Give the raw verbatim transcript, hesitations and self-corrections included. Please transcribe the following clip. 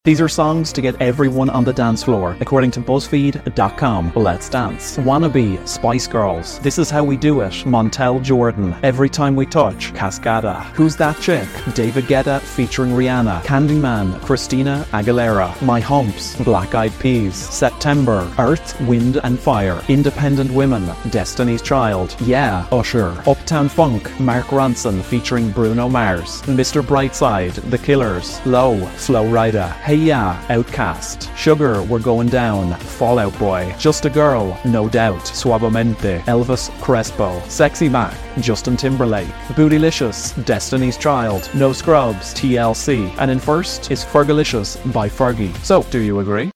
These are songs to get everyone on the dance floor, according to BuzzFeed dot com. Let's dance. Wannabe, Spice Girls. This Is How We Do It, Montel Jordan. Every Time We Touch, Cascada. Who's That Chick? David Guetta featuring Rihanna. Candyman, Christina Aguilera. My Humps, Black Eyed Peas. September, Earth, Wind and Fire. Independent Women, Destiny's Child. Yeah, Usher. Uptown Funk, Mark Ronson featuring Bruno Mars. Mister Brightside, The Killers. Low, Flo Rida. Hey Ya, Outcast. Sugar, We're Going Down, Fall Out Boy. Just a Girl, No Doubt, Suavemente, Elvis Crespo. Sexy Back, Justin Timberlake. Bootylicious, Destiny's Child. No Scrubs, T L C. And in first is Fergalicious by Fergie. So, do you agree?